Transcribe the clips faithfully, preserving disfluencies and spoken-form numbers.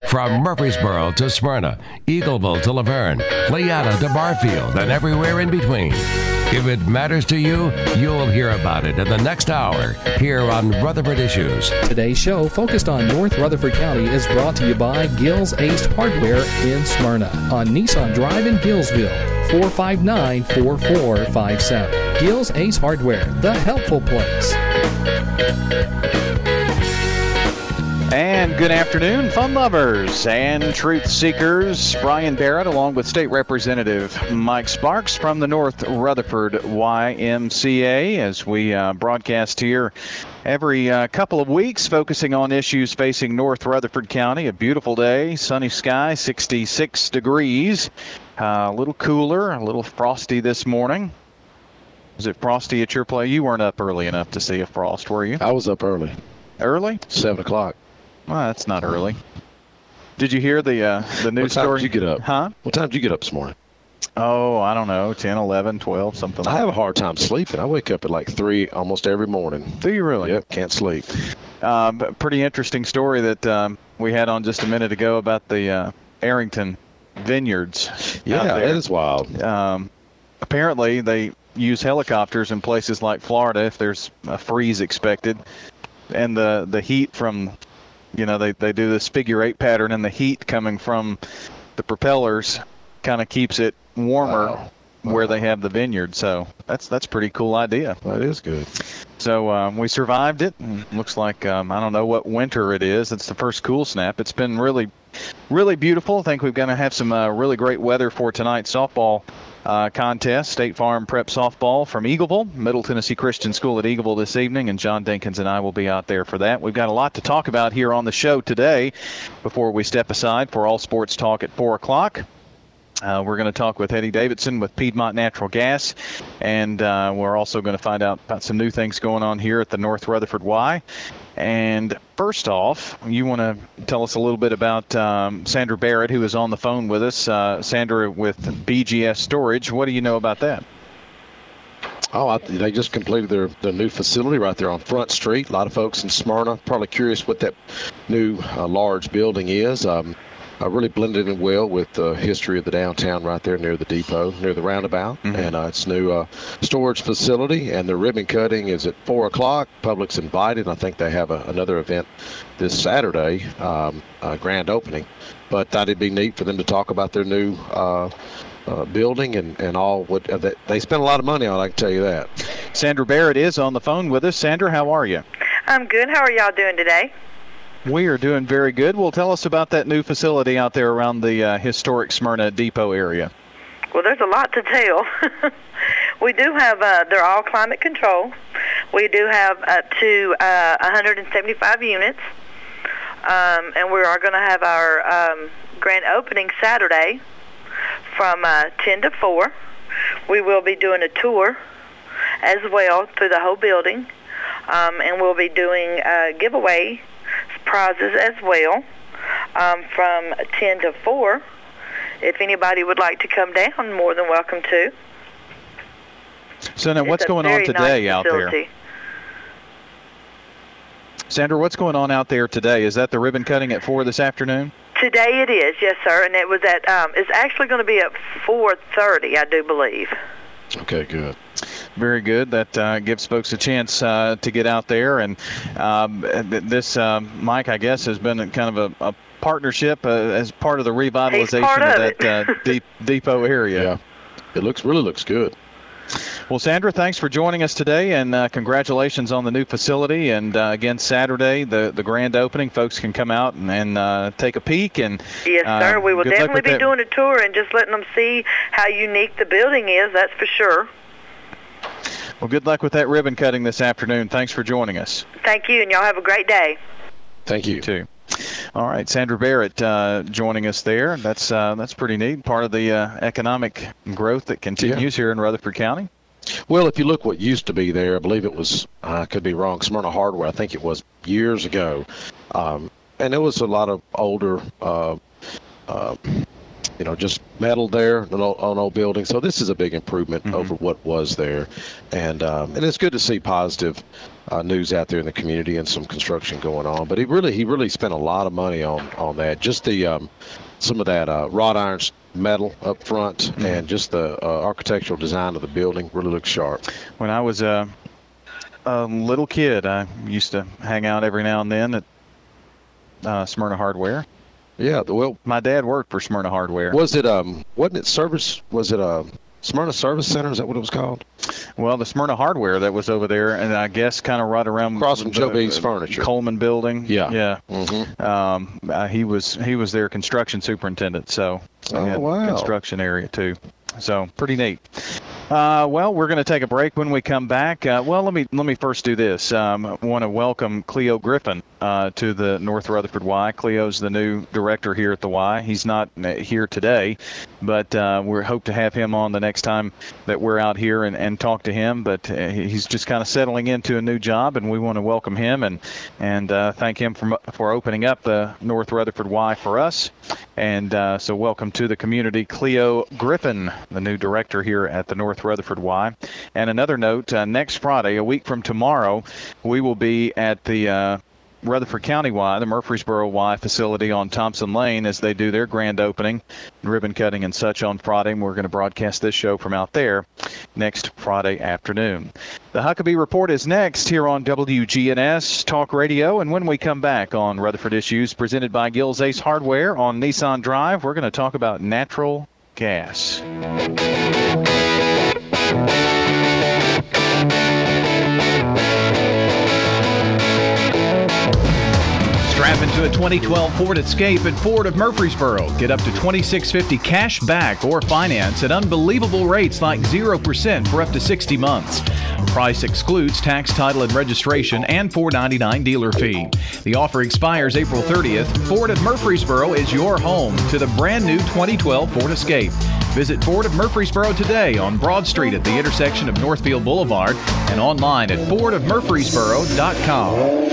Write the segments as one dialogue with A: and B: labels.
A: From Murfreesboro to Smyrna, Eagleville to Laverne, Leatta to Barfield, and everywhere in between. If it matters to you, you'll hear about it in the next hour here on Rutherford Issues.
B: Today's show, focused on North Rutherford County, is brought to you by Gills Ace Hardware in Smyrna on Nissan Drive in Gillsville, four five nine, four four five seven. Gills Ace Hardware, the helpful place.
C: And good afternoon, fun lovers and truth seekers. Brian Barrett along with State Representative Mike Sparks from the North Rutherford Y M C A as we uh, broadcast here every uh, couple of weeks, focusing on issues facing North Rutherford County. A beautiful day, sunny sky, sixty-six degrees, uh, a little cooler, a little frosty this morning. Was it frosty at your place? You weren't up early enough to see a frost, were you?
D: I was up early.
C: Early?
D: Seven o'clock.
C: Well, that's not early. Did you hear the uh, the news story?
D: What time did you get up?
C: Huh?
D: What time did you get up this morning?
C: Oh, I don't know, ten, eleven, twelve, something like that.
D: I have a hard time sleeping. I wake up at like three almost every morning.
C: Do you really?
D: Yep, can't sleep.
C: Um, pretty interesting story that um, we had on just a minute ago about the uh, Arrington Vineyards.
D: Yeah, that is wild.
C: Um, apparently, they use helicopters in places like Florida if there's a freeze expected. And the, the heat from... You know, they, they do this figure eight pattern, and the heat coming from the propellers kind of keeps it warmer wow. where wow. they have the vineyard. So that's that's a pretty cool idea.
D: That is good.
C: So um, we survived it. Looks like, um, I don't know what winter it is. It's the first cool snap. It's been really, really beautiful. I think we're going to have some uh, really great weather for tonight's softball Uh, contest. State Farm Prep Softball from Eagleville, Middle Tennessee Christian School at Eagleville this evening, and John Dinkins and I will be out there for that. We've got a lot to talk about here on the show today before we step aside for All Sports Talk at four o'clock. Uh, we're going to talk with Eddie Davidson with Piedmont Natural Gas, and uh, we're also going to find out about some new things going on here at the North Rutherford Y. And first off, you want to tell us a little bit about um, Sandra Barrett, who is on the phone with us. Uh, Sandra with B G S Storage. What do you know about that?
D: Oh, I, they just completed their, their new facility right there on Front Street. A lot of folks in Smyrna probably curious what that new uh, large building is. Um, Uh, really blended in well with the history of the downtown right there near the depot, near the roundabout. Mm-hmm. And uh, it's new uh, storage facility, and the ribbon cutting is at four o'clock. Public's invited. I think they have a, another event this Saturday, um, uh, grand opening. But I thought it'd be neat for them to talk about their new uh, uh, building and, and all. What uh, they spent a lot of money on, I can tell you that.
C: Sandra Barrett is on the phone with us. Sandra, how are you?
E: I'm good. How are y'all doing today?
C: We are doing very good. Well, tell us about that new facility out there around the uh, historic Smyrna Depot area.
E: Well, there's a lot to tell. We do have, uh, they're all climate control. We do have up to uh, one hundred seventy-five units. Um, and we are going to have our um, grand opening Saturday from uh, ten to four. We will be doing a tour as well through the whole building. Um, and we'll be doing a giveaway prizes as well um, from ten to four. If anybody would like to come down, more than welcome to.
C: So now what's going on today
E: nice
C: out there? Sandra, what's going on out there today? Is that the ribbon cutting at four this afternoon?
E: Today it is, yes, sir. And it was at, um, it's actually going to be at four thirty, I do believe.
D: Okay, good.
C: Very good. That uh, gives folks a chance uh, to get out there. And um, this, um, Mike, I guess, has been kind of a, a partnership uh, as part of the revitalization
E: part
C: of,
E: of
C: that uh, de- depot area.
D: Yeah, it looks really looks good.
C: Well, Sandra, thanks for joining us today, and uh, congratulations on the new facility. And uh, again, Saturday, the, the grand opening, folks can come out and, and uh, take a peek. And
E: yes, sir.
C: Uh,
E: we will definitely be
C: that.
E: doing a tour and just letting them see how unique the building is. That's for sure.
C: Well, good luck with that ribbon cutting this afternoon. Thanks for joining us.
E: Thank you, and y'all have a great day.
D: Thank you.
C: You too. All right, Sandra Barrett uh, joining us there. That's uh, that's pretty neat. Part of the uh, economic growth that continues yeah. here in Rutherford County.
D: Well, if you look what used to be there, I believe it was, I could be wrong, Smyrna Hardware, I think it was years ago. Um, and there was a lot of older uh, uh, you know, just metal there on an old building. So this is a big improvement mm-hmm. over what was there. And um, and it's good to see positive uh, news out there in the community and some construction going on. But he really he really spent a lot of money on, on that. Just the um, some of that uh, wrought iron metal up front mm-hmm. and just the uh, architectural design of the building really looks sharp.
C: When I was a, a little kid, I used to hang out every now and then at uh, Smyrna Hardware.
D: Yeah, well,
C: my dad worked for Smyrna Hardware.
D: Was it um? Wasn't it service? Was it a Smyrna Service Center? Is that what it was called?
C: Well, the Smyrna Hardware that was over there, and I guess kind of right around
D: across from
C: the,
D: Joe B's Furniture,
C: Coleman Building.
D: Yeah,
C: yeah.
D: Mm-hmm.
C: Um, uh, he was he was their construction superintendent, so
D: oh,
C: had
D: wow.
C: construction area too. So pretty neat. Uh, well, we're going to take a break. When we come back, uh, well, let me let me first do this. Um, I want to welcome Cleo Griffin uh, to the North Rutherford Y. Cleo's the new director here at the Y. He's not here today, but uh, we hope to have him on the next time that we're out here and, and talk to him. But uh, he's just kind of settling into a new job, and we want to welcome him and and uh, thank him for for opening up the North Rutherford Y for us. And uh, so welcome to the community, Cleo Griffin, the new director here at the North Rutherford Y. And another note, uh, next Friday, a week from tomorrow, we will be at the uh, Rutherford County Y, the Murfreesboro Y facility on Thompson Lane as they do their grand opening, ribbon cutting and such on Friday. And we're going to broadcast this show from out there next Friday afternoon. The Huckabee Report is next here on W G N S Talk Radio. And when we come back on Rutherford Issues presented by Gills Ace Hardware on Nissan Drive, we're going to talk about natural gas.
F: Strap into a twenty twelve Ford Escape at Ford of Murfreesboro. Get up to twenty-six fifty cash back or finance at unbelievable rates like zero percent for up to sixty months. Price excludes tax, title, and registration and four ninety-nine dealer fee. The offer expires April thirtieth. Ford of Murfreesboro is your home to the brand new twenty twelve Ford Escape. Visit Ford of Murfreesboro today on Broad Street at the intersection of Northfield Boulevard and online at ford of murfreesboro dot com.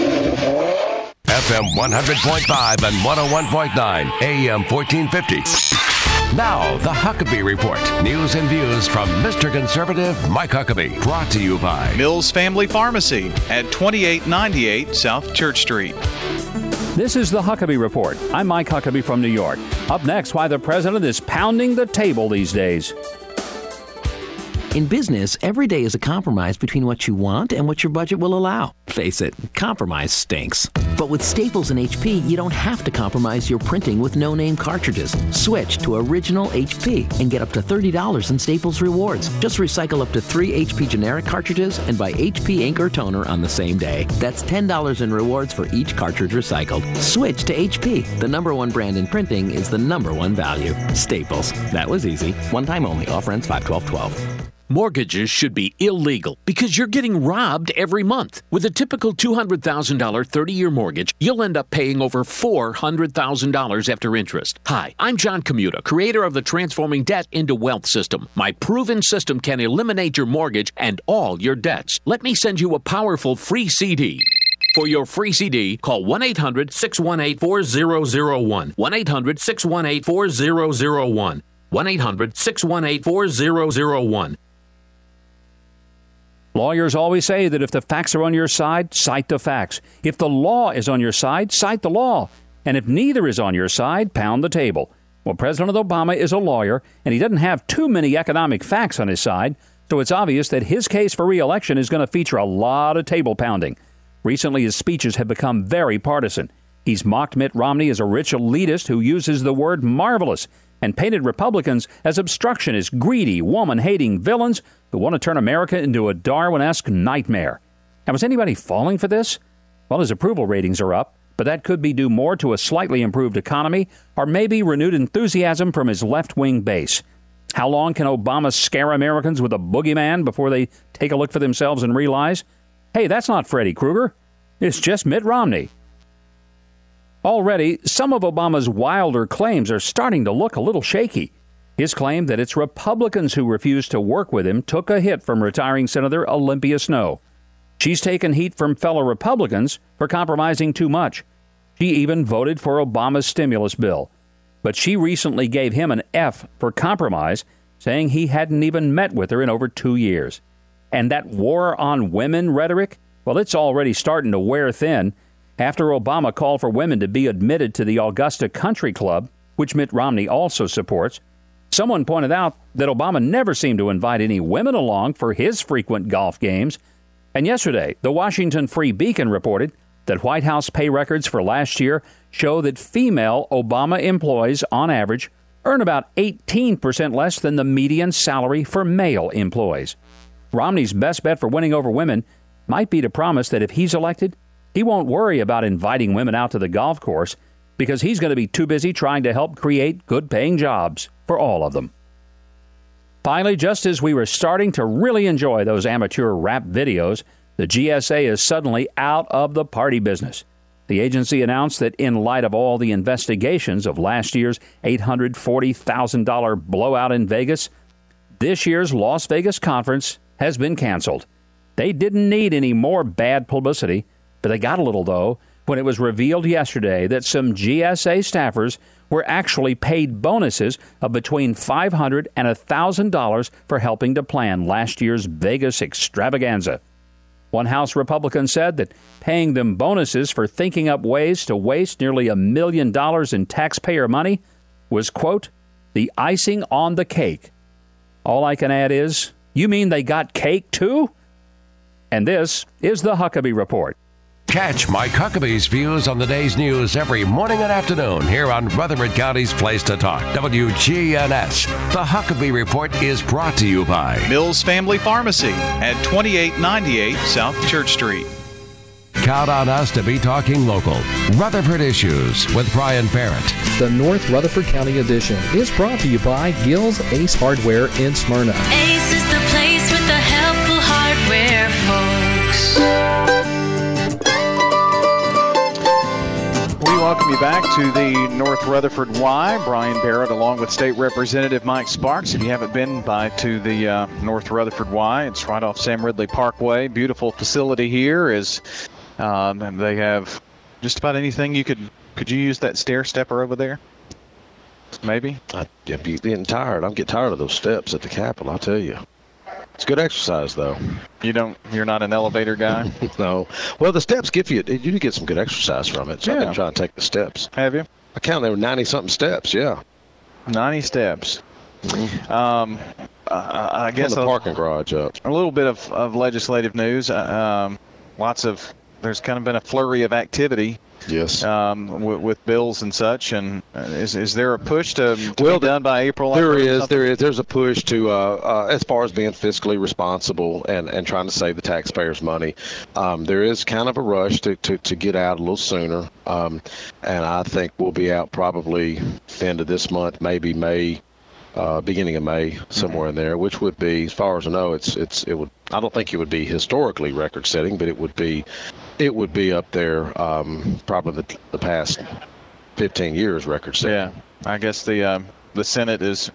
A: F M one hundred point five and one oh one point nine, A M fourteen fifty. Now, the Huckabee Report. News and views from Mister Conservative Mike Huckabee. Brought to you by
F: Mills Family Pharmacy at twenty-eight ninety-eight South Church Street.
G: This is the Huckabee Report. I'm Mike Huckabee from New York. Up next, why the president is pounding the table these days.
H: In business, every day is a compromise between what you want and what your budget will allow. Face it, compromise stinks. But with Staples and H P, you don't have to compromise your printing with no-name cartridges. Switch to original H P and get up to thirty dollars in Staples rewards. Just recycle up to three H P generic cartridges and buy H P ink or toner on the same day. That's ten dollars in rewards for each cartridge recycled. Switch to H P. The number one brand in printing is the number one value. Staples. That was easy. One time only. Offer ends five twelve twelve.
I: Mortgages should be illegal because you're getting robbed every month. With a typical two hundred thousand dollars thirty-year mortgage, you'll end up paying over four hundred thousand dollars after interest. Hi, I'm John Commuta, creator of the Transforming Debt into Wealth system. My proven system can eliminate your mortgage and all your debts. Let me send you a powerful free C D. For your free C D, call one eight hundred six one eight four zero zero one. one eight hundred six one eight four zero zero one. one eight hundred six one eight four zero zero one.
G: Lawyers always say that if the facts are on your side, cite the facts. If the law is on your side, cite the law. And if neither is on your side, pound the table. Well, President Obama is a lawyer, and he doesn't have too many economic facts on his side, so it's obvious that his case for re-election is going to feature a lot of table pounding. Recently, his speeches have become very partisan. He's mocked Mitt Romney as a rich elitist who uses the word marvelous, and painted Republicans as obstructionist, greedy, woman-hating villains who want to turn America into a Darwin-esque nightmare. Now, was anybody falling for this? Well, his approval ratings are up, but that could be due more to a slightly improved economy or maybe renewed enthusiasm from his left-wing base. How long can Obama scare Americans with a boogeyman before they take a look for themselves and realize, hey, that's not Freddy Krueger, it's just Mitt Romney? Already, some of Obama's wilder claims are starting to look a little shaky. His claim that it's Republicans who refused to work with him took a hit from retiring Senator Olympia Snowe. She's taken heat from fellow Republicans for compromising too much. She even voted for Obama's stimulus bill. but she recently gave him an F for compromise, saying he hadn't even met with her in over two years. And that war on women rhetoric, well, it's already starting to wear thin. After Obama called for women to be admitted to the Augusta Country Club, which Mitt Romney also supports, someone pointed out that Obama never seemed to invite any women along for his frequent golf games. And yesterday, the Washington Free Beacon reported that White House pay records for last year show that female Obama employees, on average, earn about eighteen percent less than the median salary for male employees. Romney's best bet for winning over women might be to promise that if he's elected, he won't worry about inviting women out to the golf course because he's going to be too busy trying to help create good-paying jobs for all of them. Finally, just as we were starting to really enjoy those amateur rap videos, the G S A is suddenly out of the party business. The agency announced that in light of all the investigations of last year's eight hundred forty thousand dollars blowout in Vegas, this year's Las Vegas conference has been canceled. They didn't need any more bad publicity, but they got a little, though, when it was revealed yesterday that some G S A staffers were actually paid bonuses of between five hundred dollars and one thousand dollars for helping to plan last year's Vegas extravaganza. One House Republican said that paying them bonuses for thinking up ways to waste nearly a million dollars in taxpayer money was, quote, the icing on the cake. All I can add is, you mean they got cake too? And this is the Huckabee Report.
A: Catch Mike Huckabee's views on the day's news every morning and afternoon here on Rutherford County's Place to Talk, W G N S. The Huckabee Report is brought to you by
F: Mills Family Pharmacy at twenty-eight ninety-eight South Church Street.
A: Count on us to be talking local. Rutherford Issues with Brian Barrett.
B: The North Rutherford County edition is brought to you by Gill's Ace Hardware in Smyrna.
J: Ace is the place with the helpful hardware, folks.
C: We welcome you back to the North Rutherford Y. Brian Barrett along with State Representative Mike Sparks. If you haven't been by to the uh, North Rutherford Y, it's right off Sam Ridley Parkway. Beautiful facility here. Is um, and they have just about anything you could. Could you use that stair stepper over there? Maybe.
D: I'd be getting tired. I'm getting tired of those steps at the Capitol, I'll tell you. It's good exercise, though.
C: You don't. You're not an elevator guy.
D: No. Well, the steps give you. You do get some good exercise from it. So
C: Yeah.
D: I've been trying to take the steps.
C: Have you?
D: I counted there were ninety something steps. Yeah.
C: ninety steps. Um, I, I guess
D: From the
C: a,
D: parking garage up.
C: a little bit of, of legislative news. Uh, um, lots of. There's kind of been a flurry of activity.
D: Yes.
C: Um, with, with bills and such, and uh, is is there a push to, to
D: Well,
C: be done by April?
D: There
C: or
D: is,
C: something?
D: there is, there's a push to, uh, uh, as far as being fiscally responsible and, and trying to save the taxpayers' money. Um, there is kind of a rush to, to, to get out a little sooner, um, and I think we'll be out probably end of this month, maybe May, uh, beginning of May, somewhere in there, which would be, as far as I know, it's it's it would. I don't think it would be historically record-setting, but it would be, it would be up there, um, probably the, the past fifteen years record-setting.
C: Yeah, I guess the um, the Senate is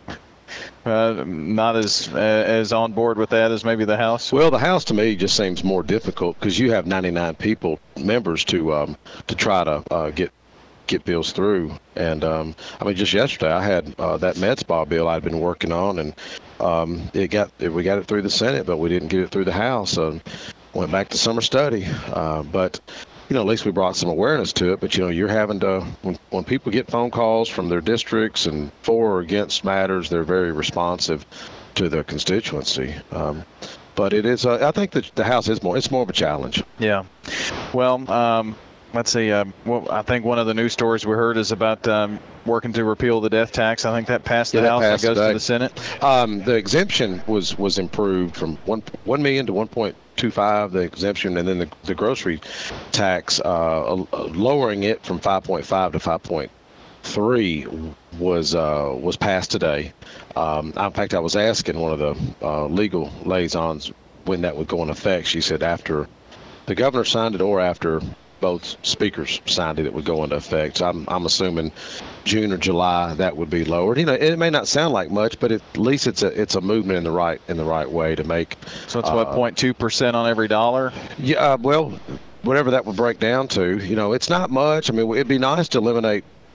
C: uh, not as uh, as on board with that as maybe the House.
D: Well, the House to me just seems more difficult because you have ninety-nine people, members to um, to try to uh, get get bills through. And um, I mean, just yesterday I had uh, that Medspa bill I'd been working on, and um, it got it, we got it through the Senate, but we didn't get it through the House. So went back to summer study, uh, but. You know, at least we brought some awareness to it. But, you know, you're having to, when, when people get phone calls from their districts and for or against matters, they're very responsive to their constituency. Um, but it is, uh, I think that the House is more, it's more of a challenge.
C: Yeah. Well, um, let's see. Uh, well, I think one of the news stories we heard is about um, working to repeal the death tax. I think that passed the
D: Yeah, that
C: House
D: passed
C: and goes
D: today.
C: to the Senate.
D: Um, the exemption was, was improved from one one million to one point two five. The exemption, and then the, the grocery tax, uh, uh, lowering it from five point five to five point three was uh, was passed today. Um, in fact, I was asking one of the uh, legal liaisons when that would go into effect. She said after the governor signed it or after both speakers signed it, it would go into effect. So I'm, I'm assuming June or July that would be lowered. You know, it may not sound like much, but at least it's a it's a movement in the right in the right way to make.
C: So it's
D: uh,
C: what, zero point two percent on every dollar?
D: Yeah, uh, well, whatever that would break down to, you know, it's not much. I mean, it'd be nice to eliminate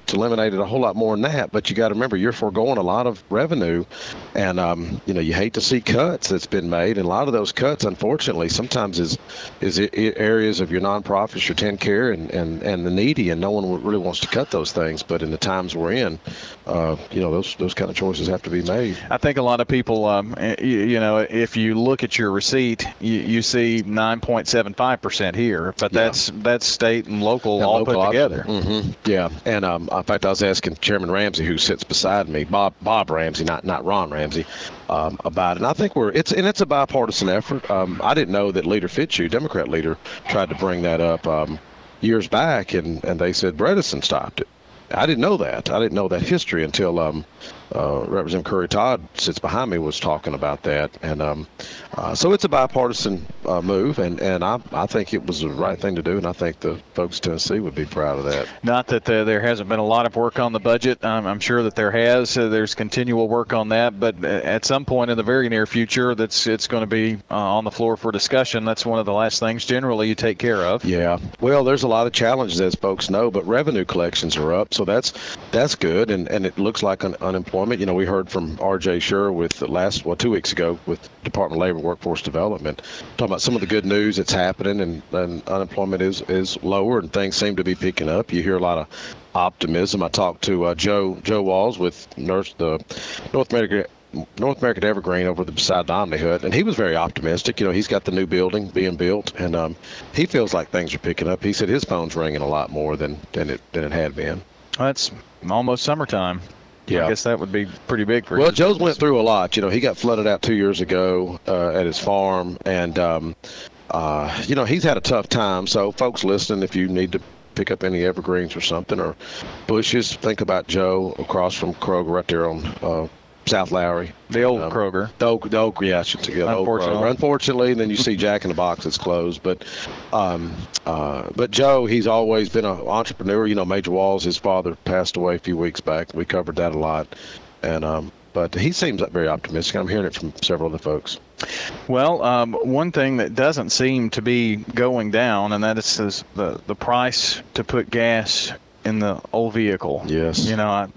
D: it's eliminated a whole lot more than that. But you got to remember, you're foregoing a lot of revenue, and um, you know, you hate to see cuts that's been made, and a lot of those cuts, unfortunately, sometimes is is areas of your nonprofits, your TennCare, and and and the needy, and no one really wants to cut those things. But in the times we're in, uh, you know, those those kind of choices have to be made.
C: I think a lot of people, um, you, you know, if you look at your receipt, you, you see nine point seven five percent here, but
D: Yeah.
C: that's that's state and local
D: Yeah,
C: all
D: local
C: put together.
D: Mm-hmm. Yeah, and um, in fact, I was asking Chairman Ramsey, who sits beside me, Bob Bob Ramsey, not not Ron Ramsey, um, about it. And I think we're it's and it's a bipartisan effort. Um, I didn't know that Leader Fitzhugh, Democrat leader, tried to bring that up um, years back, and and they said Bredesen stopped it. I didn't know that. I didn't know that history until um, uh, Representative Curry Todd sits behind me was talking about that, and um, uh, so it's a bipartisan uh, move, and, and I I think it was the right thing to do, and I think the folks in Tennessee would be proud of that.
C: Not that uh, there hasn't been a lot of work on the budget. Um, I'm sure that there has. Uh, there's continual work on that, but at some point in the very near future, that's it's going to be uh, on the floor for discussion. That's one of the last things generally you take care of.
D: Yeah. Well, there's a lot of challenges, as folks know, but revenue collections are up, so that's that's good, and, and it looks like un- unemployment. You know, we heard from R J Sure with the last, well, two weeks ago with Department of Labor Workforce Development, talking about some of the good news that's happening, and, and unemployment is, is lower, and things seem to be picking up. You hear a lot of optimism. I talked to uh, Joe Joe Walls with nurse the North America. North American Evergreen over the beside the Omni Hut, and he was very optimistic. You know, he's got the new building being built, and um, he feels like things are picking up. He said his phone's ringing a lot more than, than it than it had been.
C: That's almost summertime.
D: Yeah.
C: I guess that would be pretty big for
D: Well,
C: his
D: Joe's
C: business.
D: went through a lot. You know, he got flooded out two years ago uh, at his farm, and um, uh, you know, he's had a tough time. So, folks listening, if you need to pick up any evergreens or something or bushes, think about Joe across from Kroger right there on uh, South Lowry.
C: The old
D: Um,
C: Kroger.
D: The oak, the oak, yeah, I should say, the old
C: Unfortunately.
D: Kroger. Unfortunately, and then you see Jack in the Box that's closed. But, um, uh, but Joe, he's always been an entrepreneur. You know, Major Walls, his father passed away a few weeks back. We covered that a lot, and um, but he seems very optimistic. I'm hearing it from several other folks.
C: Well, um, one thing that doesn't seem to be going down, and that is this, the the price to put gas in the old vehicle.
D: Yes.
C: You know, I,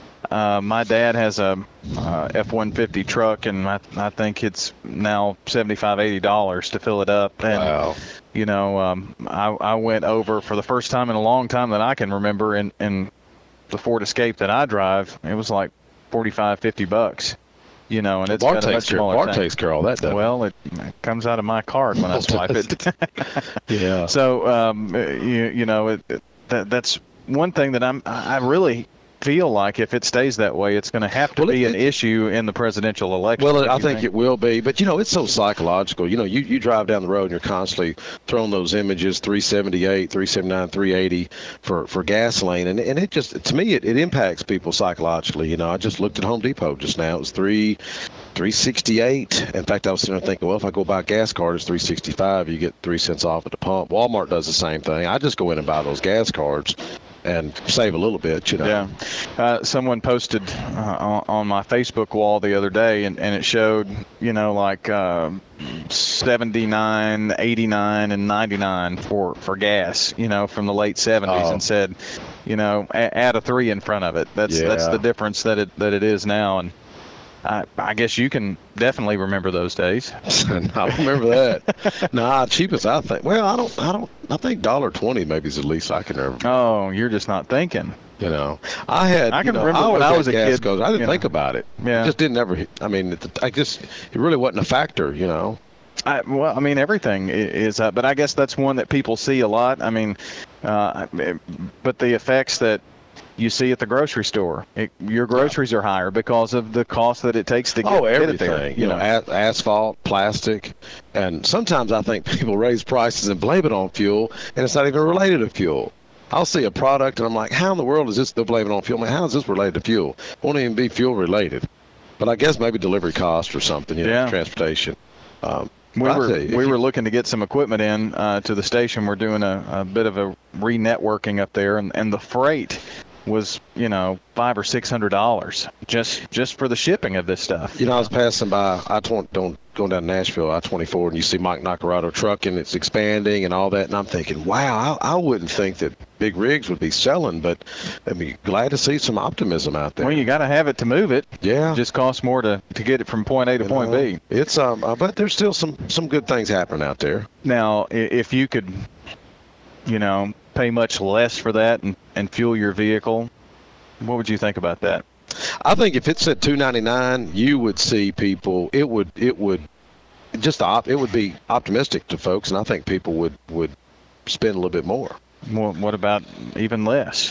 C: uh, my dad has a uh, F one fifty truck, and I, I think it's now seventy-five, eighty dollars to fill it up. And,
D: Wow.
C: you know, um, I, I went over for the first time in a long time that I can remember in, in the Ford Escape that I drive. It was like forty-five, fifty bucks. You know, and it's
D: Bart
C: got a much
D: takes care,
C: smaller
D: Bart
C: tank.
D: takes care of all that, doesn't
C: Well, it, it comes out of my card when I swipe it.
D: he? Yeah.
C: So, um, you, you know, it, it, that that's one thing that I'm I really feel like if it stays that way, it's going to have to
D: Well,
C: be
D: it-
C: an issue in the presidential election.
D: Well,
C: What
D: I
C: do you
D: think it will be, but you know, it's so psychological. You know, you, you drive down the road and you're constantly throwing those images, three seventy-eight, three seventy-nine, three eighty for, for gasoline, and and it just, to me, it, it impacts people psychologically. You know, I just looked at Home Depot just now; it was three, three sixty-eight. In fact, I was sitting there thinking, well, if I go buy a gas card, it's three sixty-five. You get three cents off at the pump. Walmart does the same thing. I just go in and buy those gas cards and save a little bit. You know.
C: Yeah. Uh, someone posted uh, on, on my Facebook wall the other day, and, and it showed, you know, like uh, seventy-nine, eighty-nine, and ninety-nine for, for gas, you know, from the late seventies,
D: Oh.
C: and said, you know, a- add a three in front of it. That's that's
D: Yeah.
C: the difference that it that it is now. And I, I guess you can definitely remember those days.
D: I remember that. Nah, cheapest I think. Well, I don't. I don't. I think dollar twenty maybe is the least I can remember.
C: Oh, you're just not thinking.
D: You know, I had.
C: I can
D: you know,
C: remember when
D: always
C: I
D: had
C: was a
D: gas
C: kid,
D: cards. I didn't
C: you
D: think
C: know.
D: about it.
C: Yeah.
D: It just didn't ever. I mean, it, I just it really wasn't a factor. You know.
C: I, well, I mean, everything i- is up, but I guess that's one that people see a lot. I mean, uh, but the effects that you see at the grocery store, it, your groceries are higher because of the cost that it takes to get,
D: Oh,
C: get it
D: everything.
C: there.
D: You know, a- asphalt, plastic, and sometimes I think people raise prices and blame it on fuel, and it's not even related to fuel. I'll see a product and I'm like, how in the world is this? They're blaming it on fuel. I mean, how is this related to fuel? Won't even be fuel related. But I guess maybe delivery cost or something. You know,
C: Yeah.
D: transportation. Um,
C: We
D: I'll
C: were
D: tell you, if
C: we
D: you-
C: were looking to get some equipment in uh, to the station. We're doing a, a bit of a re-networking up there, and, and the freight was, you know, five or six hundred dollars just just for the shipping of this stuff.
D: You know, I was passing by. I don't, don't going down Nashville, I twenty-four, and you see Mike Nacarado trucking, it's expanding and all that. And I'm thinking, wow, I, I wouldn't think that big rigs would be selling, but I'd be glad to see some optimism out there.
C: Well, you got to have it to move it.
D: Yeah.
C: It just costs more to, to get it from point A to
D: you
C: point
D: know,
C: B.
D: It's um, uh, but there's still some, some good things happening out there.
C: Now, if you could, you know, pay much less for that and, and fuel your vehicle, what would you think about that?
D: I think if it's at two ninety-nine, you would see people. It would it would just op, it would be optimistic to folks, and I think people would, would spend a little bit more.
C: Well, what about even less?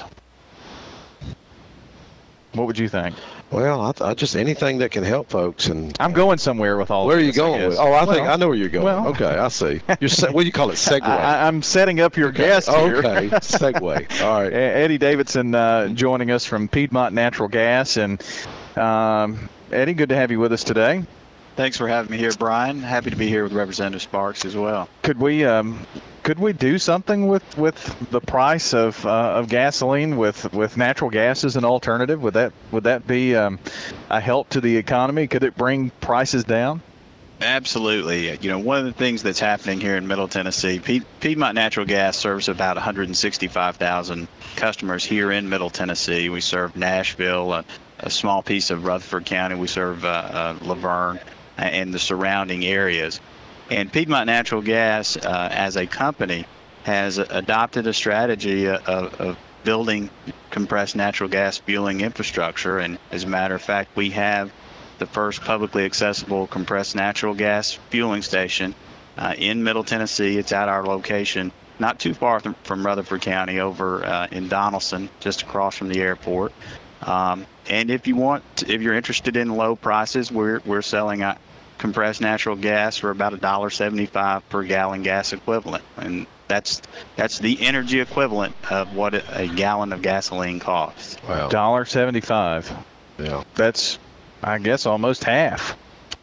C: What would you think?
D: Well, I, I just anything that can help folks. And
C: I'm going somewhere with all.
D: Where
C: of
D: are you
C: this,
D: going
C: I
D: with? Oh, I think
C: well,
D: I know where you're going.
C: Well,
D: okay, I see. You're se- what do you call it? Segue.
C: I, I'm setting up your
D: okay.
C: guest here.
D: Okay, segue. All right.
C: Eddie Davidson uh, joining us from Piedmont Natural Gas, and um, Eddie, good to have you with us today.
K: Thanks for having me here, Brian. Happy to be here with Representative Sparks as well.
C: Could we um, could we do something with, with the price of uh, of gasoline with, with natural gas as an alternative? Would that would that be um, a help to the economy? Could it bring prices down?
K: Absolutely. You know, one of the things that's happening here in Middle Tennessee, Piedmont Natural Gas serves about one hundred sixty-five thousand customers here in Middle Tennessee. We serve Nashville, a, a small piece of Rutherford County. We serve uh, uh, Laverne and the surrounding areas. And Piedmont Natural Gas, uh, as a company, has adopted a strategy of, of building compressed natural gas fueling infrastructure. And as a matter of fact, we have the first publicly accessible compressed natural gas fueling station uh, in Middle Tennessee. It's at our location, not too far th- from Rutherford County, over uh, in Donaldson, just across from the airport. Um, and if you want, to, if you're interested in low prices, we're we're selling uh, compressed natural gas for about a dollar seventy-five per gallon gas equivalent, and that's that's the energy equivalent of what a, a gallon of gasoline costs.
D: Wow,
C: one dollar seventy-five.
D: Yeah,
C: that's, I guess, almost half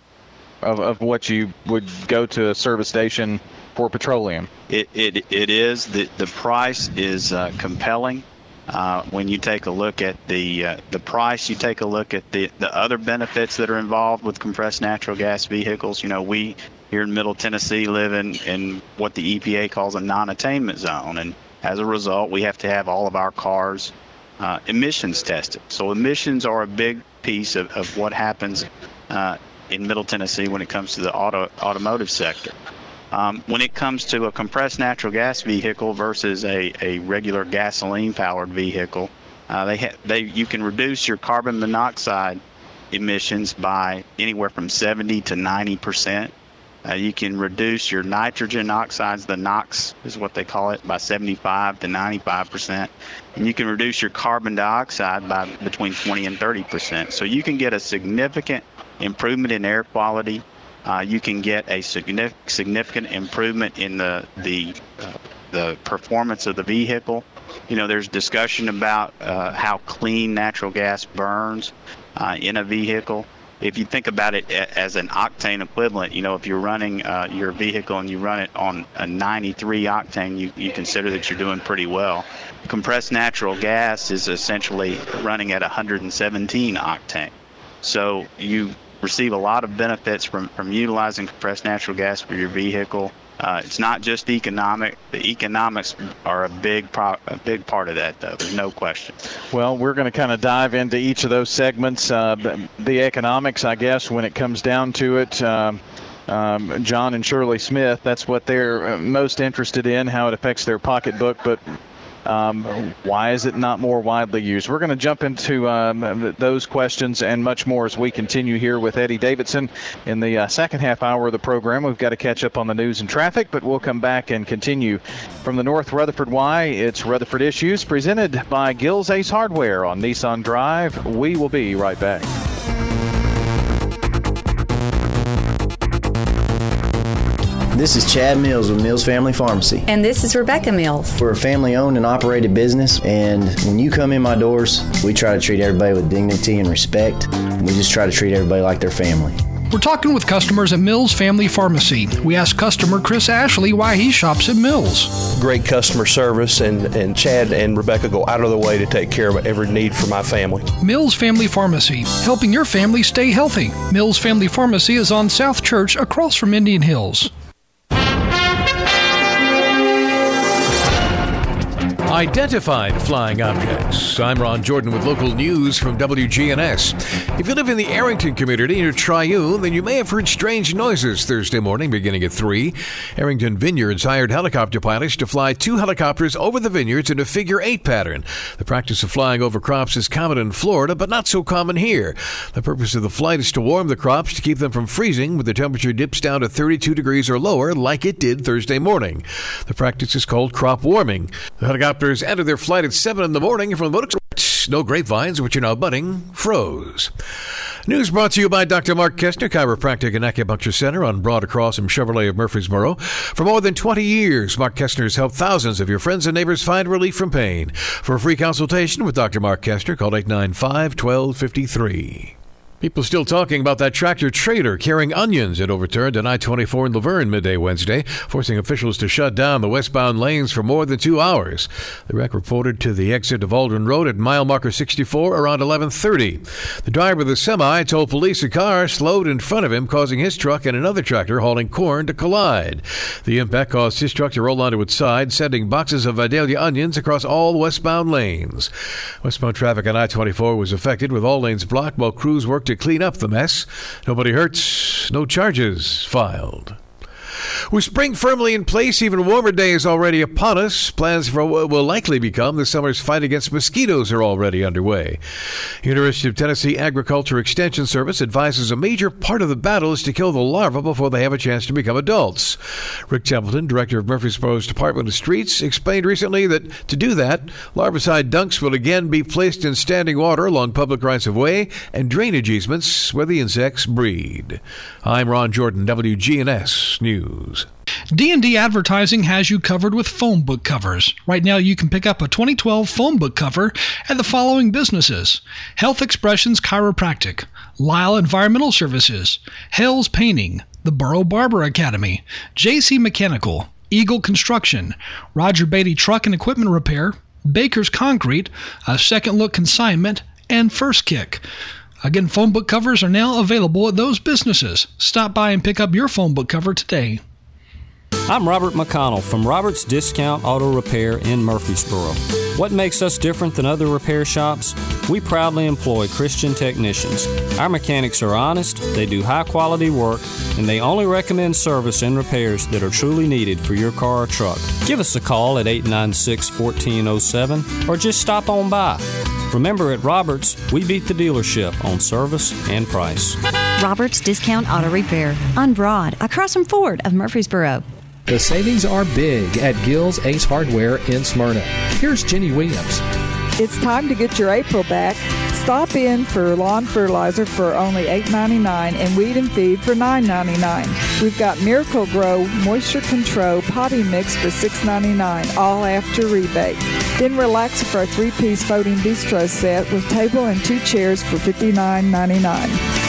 C: of of what you would go to a service station for petroleum.
K: It it it is the the price is uh, compelling. Uh, when you take a look at the uh, the price, you take a look at the, the other benefits that are involved with compressed natural gas vehicles. You know, we here in Middle Tennessee live in, in what the E P A calls a non-attainment zone. And as a result, we have to have all of our cars uh, emissions tested. So emissions are a big piece of, of what happens uh, in Middle Tennessee when it comes to the auto automotive sector. Um, when it comes to a compressed natural gas vehicle versus a, a regular gasoline-powered vehicle, uh, they ha- they you can reduce your carbon monoxide emissions by anywhere from seventy to ninety percent. Uh, you can reduce your nitrogen oxides, the NOx is what they call it, by seventy-five to ninety-five percent. And you can reduce your carbon dioxide by between twenty and thirty percent. So you can get a significant improvement in air quality. Uh, you can get a significant significant improvement in the the uh, the performance of the vehicle. You know, there's discussion about uh, how clean natural gas burns uh, in a vehicle. If you think about it as an octane equivalent, you know, if you're running uh, your vehicle and you run it on a ninety-three octane, you, you consider that you're doing pretty well. Compressed natural gas is essentially running at one hundred seventeen octane. So you receive a lot of benefits from, from utilizing compressed natural gas for your vehicle. Uh, it's not just economic. The economics are a big pro- a big part of that, though. There's no question.
C: Well, we're going to kind of dive into each of those segments. Uh, the, the economics, I guess, when it comes down to it, um, um, John and Shirley Smith, that's what they're most interested in, how it affects their pocketbook. But Um, why is it not more widely used? We're going to jump into um, those questions and much more as we continue here with Eddie Davidson in the uh, second half hour of the program. We've got to catch up on the news and traffic, but we'll come back and continue from the North Rutherford Y. It's Rutherford Issues presented by Gills Ace Hardware on Nissan Drive. We will be right back.
L: This is Chad Mills with Mills Family Pharmacy.
M: And this is Rebecca Mills.
L: We're a family-owned and operated business, and when you come in my doors, we try to treat everybody with dignity and respect. We just try to treat everybody like their family.
M: We're talking with customers at Mills Family Pharmacy. We asked customer Chris Ashley why he shops at Mills.
N: Great customer service, and, and Chad and Rebecca go out of their way to take care of every need for my family.
M: Mills Family Pharmacy, helping your family stay healthy. Mills Family Pharmacy is on South Church across from Indian Hills.
O: Identified flying objects. I'm Ron Jordan with local news from W G N S. If you live in the Arrington community near Triune, then you may have heard strange noises Thursday morning beginning at three. Arrington Vineyards hired helicopter pilots to fly two helicopters over the vineyards in a figure eight pattern. The practice of flying over crops is common in Florida, but not so common here. The purpose of the flight is to warm the crops to keep them from freezing when the temperature dips down to thirty-two degrees or lower, like it did Thursday morning. The practice is called crop warming. The helicopter entered their flight at seven in the morning from the motor. No grapevines, which are now budding, froze. News brought to you by Doctor Mark Kestner, Chiropractic and Acupuncture Center on Broad across from Chevrolet of Murfreesboro. For more than twenty years, Mark Kestner has helped thousands of your friends and neighbors find relief from pain. For a free consultation with Doctor Mark Kestner, call eight nine five, one two five three. People still talking about that tractor trailer carrying onions it overturned on I twenty-four in Laverne midday Wednesday, forcing officials to shut down the westbound lanes for more than two hours. The wreck reported to the exit of Aldrin Road at mile marker sixty-four around eleven thirty. The driver of the semi told police a car slowed in front of him, causing his truck and another tractor hauling corn to collide. The impact caused his truck to roll onto its side, sending boxes of Vidalia onions across all westbound lanes. Westbound traffic on I twenty-four was affected, with all lanes blocked while crews worked to clean up the mess. Nobody hurts, no charges filed. With spring firmly in place, even warmer days already upon us, plans for what will likely become the summer's fight against mosquitoes are already underway. University of Tennessee Agriculture Extension Service advises a major part of the battle is to kill the larvae before they have a chance to become adults. Rick Templeton, director of Murfreesboro's Department of Streets, explained recently that to do that, larvicide dunks will again be placed in standing water along public rights-of-way and drainage easements where the insects breed. I'm Ron Jordan, W G N S News.
M: D and D Advertising has you covered with phone book covers. Right now you can pick up a twenty twelve phone book cover at the following businesses: Health Expressions Chiropractic, Lyle Environmental Services, Hales Painting, the Borough Barber Academy, J C Mechanical, Eagle Construction, Roger Beatty Truck and Equipment Repair, Baker's Concrete, A Second Look Consignment, and First Kick. Again, phone book covers are now available at those businesses. Stop by and pick up your phone book cover today.
P: I'm Robert McConnell from Robert's Discount Auto Repair in Murfreesboro. What makes us different than other repair shops? We proudly employ Christian technicians. Our mechanics are honest, they do high-quality work, and they only recommend service and repairs that are truly needed for your car or truck. Give us a call at eight nine six, one four zero seven or just stop on by. Remember, at Roberts, we beat the dealership on service and price.
Q: Roberts Discount Auto Repair on Broad, across from Ford of Murfreesboro.
B: The savings are big at Gill's Ace Hardware in Smyrna. Here's Jenny Williams.
R: It's time to get your April back. Stop in for lawn fertilizer for only eight ninety-nine and weed and feed for nine ninety-nine. We've got Miracle Grow Moisture Control Potty Mix for six ninety-nine, all after rebate. Then relax for a three-piece folding bistro set with table and two chairs for fifty-nine ninety-nine.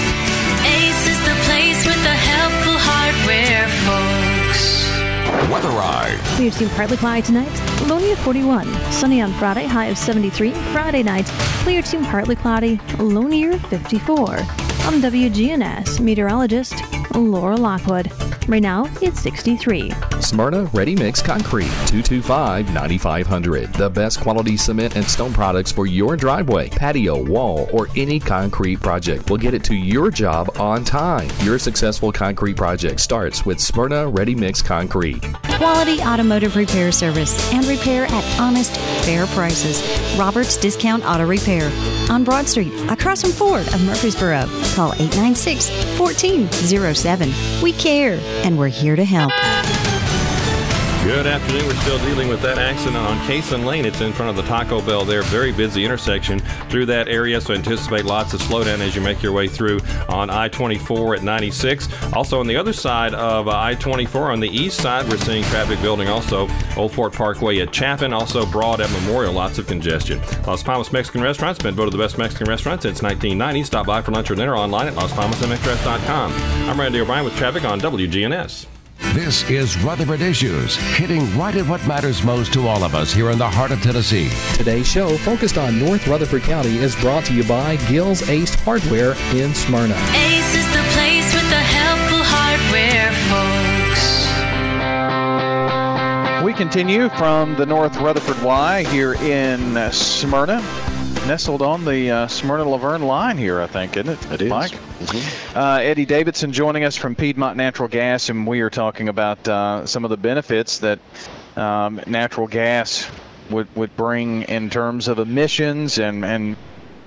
J: Ace is the place with the helpful hardware, folks.
A: Weather Ride.
S: We have seen partly cloudy tonight, low near forty-one. Sunny on Friday, high of seventy-three. Friday night, clear to partly cloudy, low near fifty-four. I'm W G N S meteorologist Laura Lockwood. Right now, it's sixty-three.
B: Smyrna Ready Mix Concrete, two two five, nine five hundred. The best quality cement and stone products for your driveway, patio, wall, or any concrete project. We'll get it to your job on time. Your successful concrete project starts with Smyrna Ready Mix Concrete.
Q: Quality automotive repair service and repair at honest, fair prices. Roberts Discount Auto Repair on Broad Street, across from Ford of Murfreesboro. Call eight nine six, one four zero seven. We care, and we're here to help.
T: Good afternoon. We're still dealing with that accident on Cason Lane. It's in front of the Taco Bell there. Very busy intersection through that area, so anticipate lots of slowdown as you make your way through on I twenty-four at ninety-six. Also on the other side of uh, I twenty-four on the east side, we're seeing traffic building also. Old Fort Parkway at Chapin, also Broad at Memorial, lots of congestion. Las Palmas Mexican Restaurant's been voted the best Mexican restaurant since nineteen ninety. Stop by for lunch or dinner online at las palmas m x rest dot com. I'm Randy O'Brien with traffic on W G N S.
A: This is Rutherford Issues, hitting right at what matters most to all of us here in the heart of Tennessee.
B: Today's show, focused on North Rutherford County, is brought to you by Gill's Ace Hardware in Smyrna.
J: Ace is the place with the helpful hardware, folks.
C: We continue from the North Rutherford Y here in uh, Smyrna. Nestled on the uh, Smyrna-Laverne line here, I think, isn't it?
D: It is.
C: Mike?
D: Mm-hmm.
C: Uh, Eddie Davidson joining us from Piedmont Natural Gas, and we are talking about uh, some of the benefits that um, natural gas would, would bring in terms of emissions and, and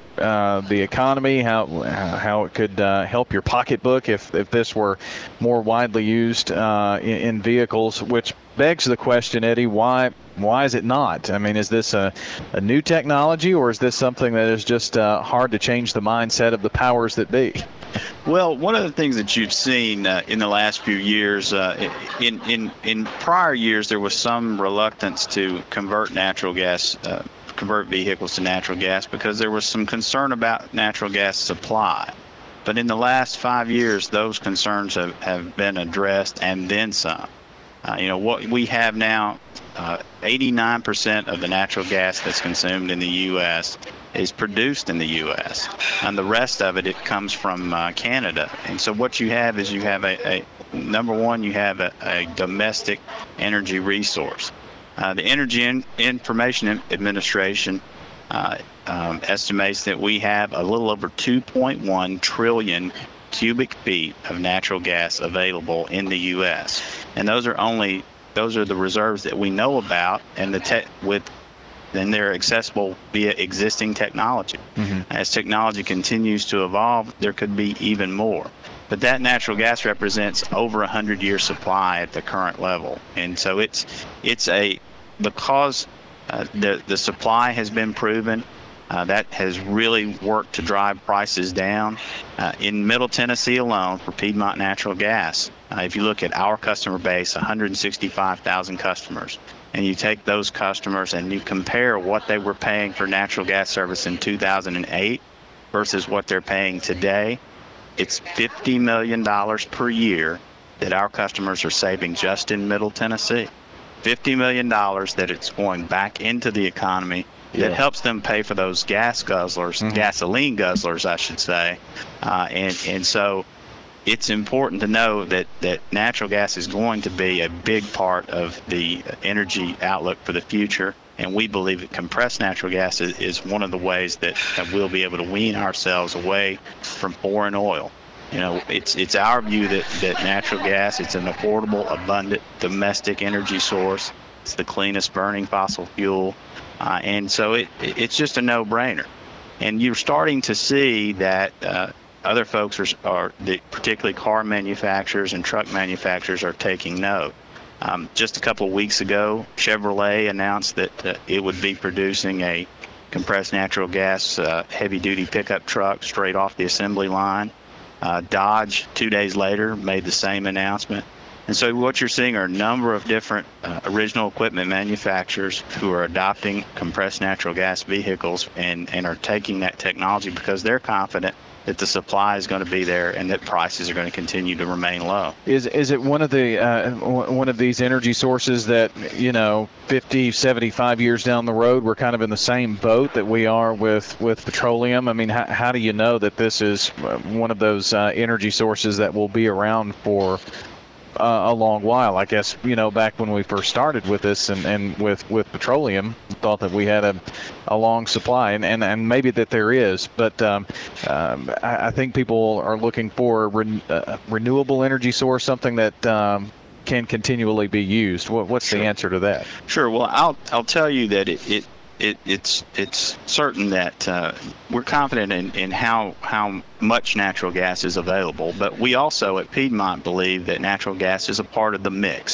C: uh, the economy, how how it could uh, help your pocketbook if, if this were more widely used uh, in, in vehicles, which begs the question, Eddie, why why is it not? I mean, is this a, a new technology, or is this something that is just uh, hard to change the mindset of the powers that be?
K: Well, one of the things that you've seen uh, in the last few years, uh, in, in in prior years, there was some reluctance to convert natural gas, uh, convert vehicles to natural gas because there was some concern about natural gas supply. But in the last five years, those concerns have, have been addressed and then some. Uh, you know, what we have now, uh, eighty-nine percent of the natural gas that's consumed in the U S is produced in the U S, and the rest of it, it comes from uh, Canada. And so what you have is you have a, a number one, you have a, a domestic energy resource. Uh, the Energy in- Information Administration uh, um, estimates that we have a little over two point one trillion cubic feet of natural gas available in the U S, and those are only those are the reserves that we know about, and the te- with then they're accessible via existing technology. Mm-hmm. As technology continues to evolve, there could be even more. But that natural gas represents over a hundred year supply at the current level, and so it's it's a because uh, the the supply has been proven. Uh, that has really worked to drive prices down. Uh, in Middle Tennessee alone, for Piedmont Natural Gas, uh, if you look at our customer base, one hundred sixty-five thousand customers, and you take those customers and you compare what they were paying for natural gas service in two thousand eight versus what they're paying today, it's fifty million dollars per year that our customers are saving just in Middle Tennessee. fifty million dollars that it's going back into the economy. That yeah. helps them pay for those gas guzzlers, mm-hmm. gasoline guzzlers, I should say. Uh, and, and so it's important to know that, that natural gas is going to be a big part of the energy outlook for the future. And we believe that compressed natural gas is, is one of the ways that, that we'll be able to wean ourselves away from foreign oil. You know, it's it's our view that, that natural gas, it's an affordable, abundant, domestic energy source. It's the cleanest burning fossil fuel. Uh, and so it it's just a no-brainer. And you're starting to see that uh, other folks are, are the, particularly car manufacturers and truck manufacturers, are taking note. Um, just a couple of weeks ago, Chevrolet announced that uh, it would be producing a compressed natural gas uh, heavy-duty pickup truck straight off the assembly line. Uh, Dodge, two days later, made the same announcement. And so what you're seeing are a number of different uh, original equipment manufacturers who are adopting compressed natural gas vehicles and, and are taking that technology because they're confident that the supply is going to be there and that prices are going to continue to remain low.
C: Is is it one of the uh, one of these energy sources that, you know, fifty, seventy-five years down the road, we're kind of in the same boat that we are with, with petroleum? I mean, how, how do you know that this is one of those uh, energy sources that will be around for Uh, a long while? I guess, you know, back when we first started with this and, and with, with petroleum, thought that we had a, a long supply, and, and, and maybe that there is, but um, um, I, I think people are looking for a re- uh, renewable energy source, something that um, can continually be used. What, what's sure. the answer to that?
K: Sure. Well, I'll I'll tell you that it, it It, it's it's certain that uh, we're confident in, in how how much natural gas is available, but we also at Piedmont believe that natural gas is a part of the mix.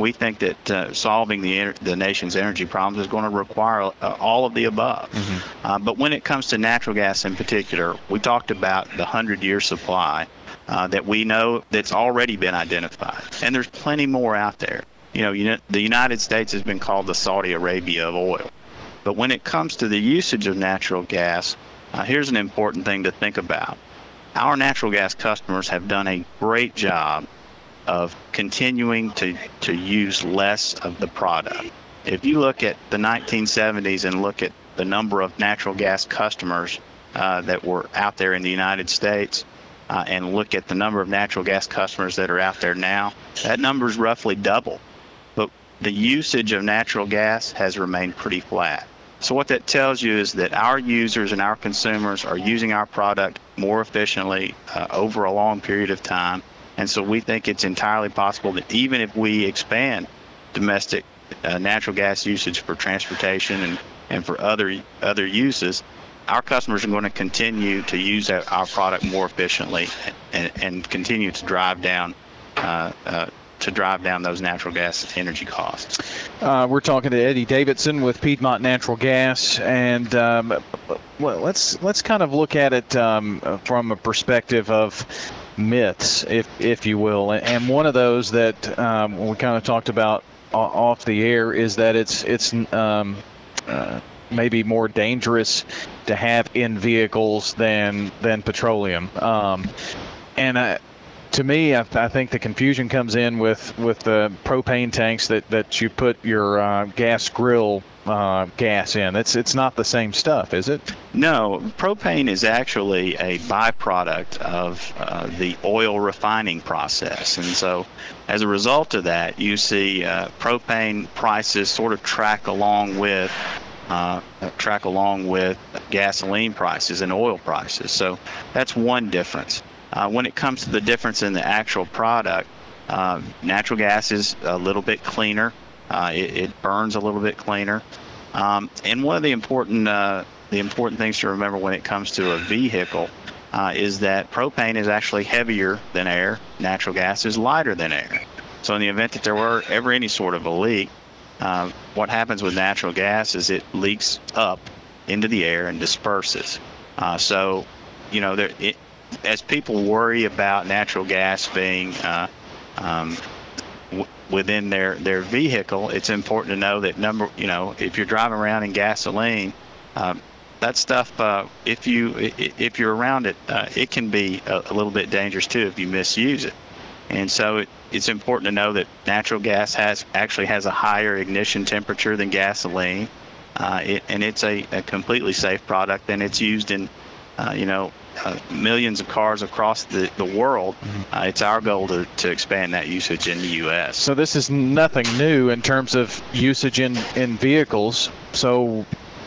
K: we think that uh, solving the the nation's energy problems is going to require uh, all of the above. Mm-hmm. Uh, but when it comes to natural gas in particular, we talked about the hundred-year supply uh, that we know that's already been identified, and there's plenty more out there. You know, you know, the United States has been called the Saudi Arabia of oil. But when it comes to the usage of natural gas, uh, here's an important thing to think about. Our natural gas customers have done a great job of continuing to, to use less of the product. If you look at the nineteen seventies and look at the number of natural gas customers uh, that were out there in the United States, uh, and look at the number of natural gas customers that are out there now, that number is roughly double. But the usage of natural gas has remained pretty flat. So what that tells you is that our users and our consumers are using our product more efficiently uh, over a long period of time. And so we think it's entirely possible that even if we expand domestic uh, natural gas usage for transportation and, and for other other uses, our customers are going to continue to use our, our product more efficiently and, and continue to drive down uh, uh, to drive down those natural gas energy costs.
C: Uh, we're talking to Eddie Davidson with Piedmont Natural Gas, and um, well, let's let's kind of look at it um, from a perspective of myths, if if you will. And one of those that um, we kind of talked about off the air is that it's it's um, uh, maybe more dangerous to have in vehicles than than petroleum. Um, and I. To me, I, I think the confusion comes in with, with the propane tanks that, that you put your uh, gas grill uh, gas in. It's it's not the same stuff, is it?
K: No, propane is actually a byproduct of uh, the oil refining process. And so as a result of that, you see uh, propane prices sort of track along with uh, track along with gasoline prices and oil prices. So that's one difference. Uh, when it comes to the difference in the actual product, uh, natural gas is a little bit cleaner. Uh, it, it burns a little bit cleaner. Um, and one of the important uh, the important things to remember when it comes to a vehicle uh, is that propane is actually heavier than air. Natural gas is lighter than air. So in the event that there were ever any sort of a leak, uh, what happens with natural gas is it leaks up into the air and disperses. Uh, so, you know, there it. As people worry about natural gas being uh, um, w- within their, their vehicle, it's important to know that number you know if you're driving around in gasoline, um, that stuff uh, if you if you're around it, uh, it can be a, a little bit dangerous too if you misuse it. And so it, it's important to know that natural gas has actually has a higher ignition temperature than gasoline, uh, it, and it's a, a completely safe product, and it's used in uh, you know. Uh, millions of cars across the, the world. Uh, it's our goal to, to expand that usage in the U S.
C: So this is nothing new in terms of usage in, in vehicles. So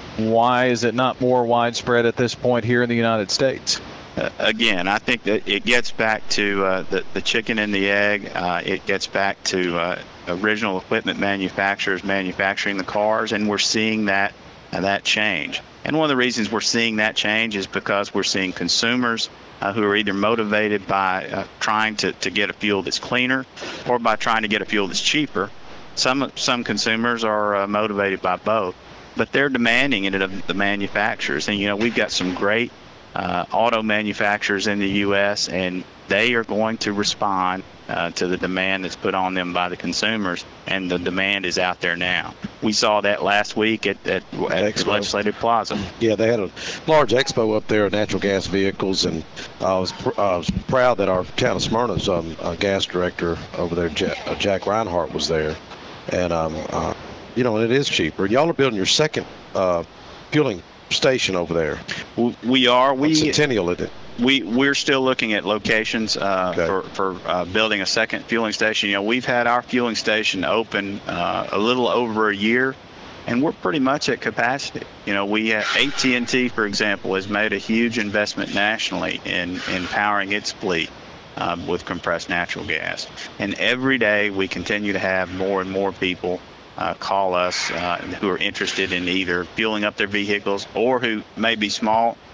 C: why is it not more widespread at this point here in the United States?
K: Uh, again, I think that it gets back to uh, the, the chicken and the egg. Uh, it gets back to uh, original equipment manufacturers manufacturing the cars, and we're seeing that uh, that change. And one of the reasons we're seeing that change is because we're seeing consumers uh, who are either motivated by uh, trying to, to get a fuel that's cleaner or by trying to get a fuel that's cheaper. Some some consumers are uh, motivated by both, but they're demanding it of the manufacturers. And, you know, we've got some great uh, auto manufacturers in the U S, and they are going to respond uh, to the demand that's put on them by the consumers, and the demand is out there now. We saw that last week at, at, at the Legislative Plaza.
D: Yeah, they had a large expo up there of natural gas vehicles, and I was pr- I was proud that our town of Smyrna's um, uh, gas director over there, Jack, uh, Jack Reinhart, was there. And, um, uh, you know, it is cheaper. Y'all are building your second uh, fueling station over there.
K: We are. We
D: Centennial, isn't it?
K: We, we're still looking at locations uh, okay. for, for uh, building a second fueling station. You know, we've had our fueling station open uh, a little over a year, and we're pretty much at capacity. You know, we have A T and T, for example, has made a huge investment nationally in, in powering its fleet um, with compressed natural gas. And every day we continue to have more and more people uh, call us uh, who are interested in either fueling up their vehicles or who may be small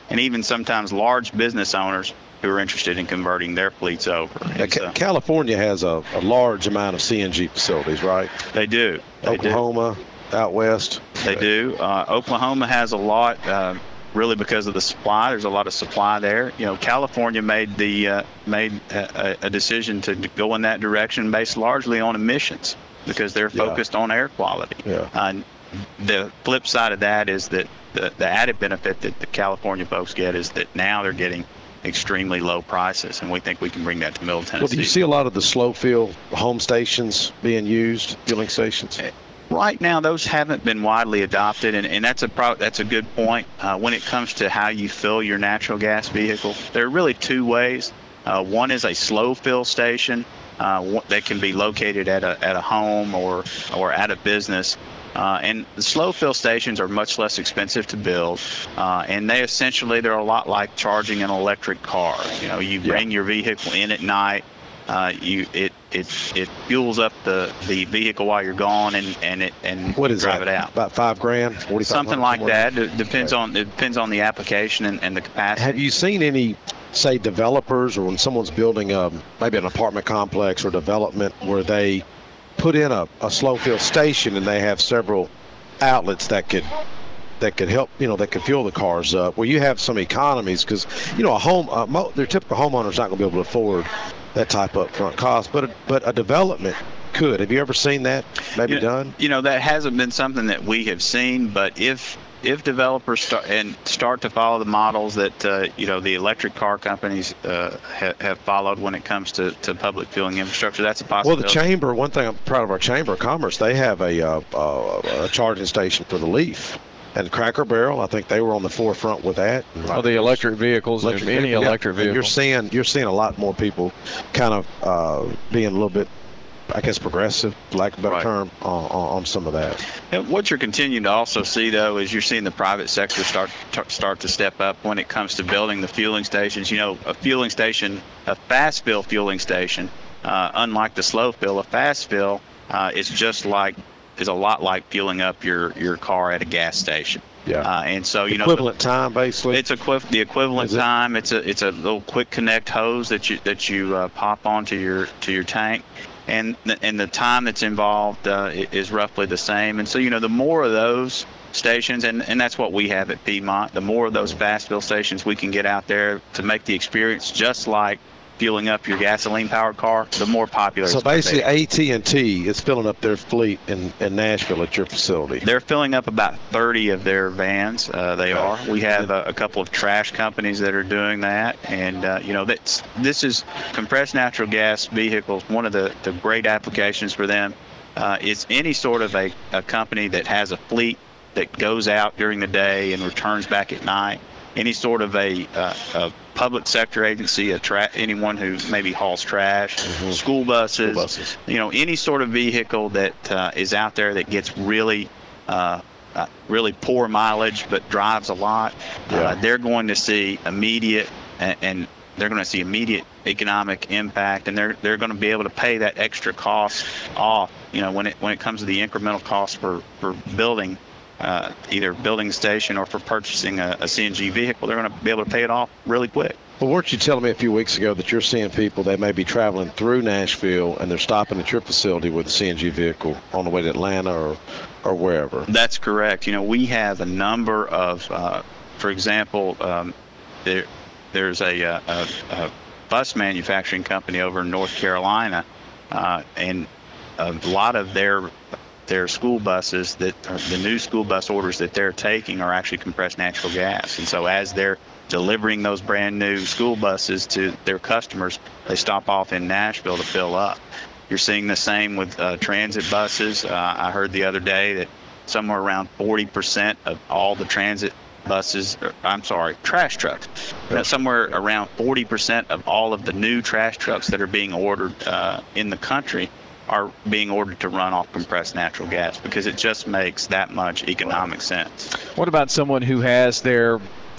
K: and even sometimes large business owners who are interested in converting their fleets over.
D: Yeah, Ca- California has a, a large amount of C N G facilities, right?
K: They do. They
D: Oklahoma,
K: do.
D: out west.
K: They do. Uh, Oklahoma has a lot, uh, really because of the supply. There's a lot of supply there. You know, California made the uh, made a, a decision to go in that direction based largely on emissions because they're focused yeah. on air quality.
D: Yeah.
K: Uh, the flip side of that is that the, the added benefit that the California folks get is that now they're getting extremely low prices, and we think we can bring that to Middle Tennessee.
D: Well, do you see a lot of the slow fill home stations being used, fueling stations?
K: Right now, those haven't been widely adopted, and, and that's a pro- that's a good point. Uh, when it comes to how you fill your natural gas vehicle, there are really two ways. Uh, one is a slow fill station uh, that can be located at a at a home or or at a business. Uh, and the slow fill stations are much less expensive to build, uh, and they essentially they're a lot like charging an electric car. You know, you bring yeah. your vehicle in at night, uh, you it it it fuels up the, the vehicle while you're gone, and, and it and
D: what is
K: drive
D: that?
K: it out.
D: About five grand, forty
K: something like that. It depends on it depends on the application and, and the capacity.
D: Have you seen any, say, developers or when someone's building a, maybe an apartment complex or development where they put in a, a slow fill station and they have several outlets that could that could help, you know, that could fuel the cars up, where you have some economies? Because, you know, a home, uh, mo- their typical homeowner's not going to be able to afford that type of upfront cost, but a, but a development could. Have you ever seen that maybe
K: you know,
D: done?
K: You know, that hasn't been something that we have seen, but if if developers start and start to follow the models that uh, you know the electric car companies uh, ha- have followed when it comes to, to public fueling infrastructure, that's a possibility.
D: Well, the chamber. One thing I'm proud of our Chamber of Commerce. They have a uh, uh, a charging station for the Leaf. And Cracker Barrel, I think they were on the forefront with that.
C: Oh, the electric vehicles, electric any vehicle, electric
D: yeah.
C: vehicle.
D: You're seeing you're seeing a lot more people kind of uh, being a little bit, I guess, progressive, for lack of a better
K: right.
D: term, on, on some of that.
K: And what you're continuing to also see, though, is you're seeing the private sector start t- start to step up when it comes to building the fueling stations. You know, a fueling station, a fast fill fueling station, uh, unlike the slow fill, a fast fill uh, is just like is a lot like fueling up your, your car at a gas station.
D: Yeah.
K: Uh, and so you
D: equivalent
K: know
D: equivalent time basically.
K: It's equi- the equivalent
D: it?
K: time. It's a it's a little quick connect hose that you that you uh, pop onto your to your tank, and the, and the time that's involved uh, is roughly the same. And so you know the more of those stations, and, and that's what we have at Piedmont. The more of those fast fill stations we can get out there to make the experience just like fueling up your gasoline-powered car, the more popular.
D: So basically, A T and T is filling up their fleet in, in Nashville at your facility.
K: They're filling up about thirty of their vans. Uh, they are. We have a, a couple of trash companies that are doing that, and uh, you know, that's this is compressed natural gas vehicles. One of the, the great applications for them uh, is any sort of a, a company that has a fleet that goes out during the day and returns back at night. Any sort of a, uh, a public sector agency, a tra- anyone who maybe hauls trash, mm-hmm. school buses,
D: school buses,
K: you know, any sort of vehicle that uh, is out there that gets really, uh, uh, really poor mileage but drives a lot,
D: yeah.
K: uh, they're going to see immediate and, and they're going to see immediate economic impact, and they're they're going to be able to pay that extra cost off. You know, when it when it comes to the incremental cost for for building. Uh, either building a station or for purchasing a, a C N G vehicle, they're going to be able to pay it off really quick.
D: Well, weren't you telling me a few weeks ago that you're seeing people, they may be traveling through Nashville and they're stopping at your facility with a C N G vehicle on the way to Atlanta or, or wherever?
K: That's correct. You know, we have a number of, uh, for example, um, there there's a, a, a bus manufacturing company over in North Carolina, uh, and a lot of their their school buses that are the new school bus orders that they're taking are actually compressed natural gas. And so as they're delivering those brand new school buses to their customers, they stop off in Nashville to fill up. You're seeing the same with uh, transit buses. Uh, I heard the other day that somewhere around forty percent of all the transit buses, or, I'm sorry, trash trucks, uh, somewhere around forty percent of all of the new trash trucks that are being ordered uh, in the country are being ordered to run off compressed natural gas because it just makes that much economic sense.
C: What about someone who has their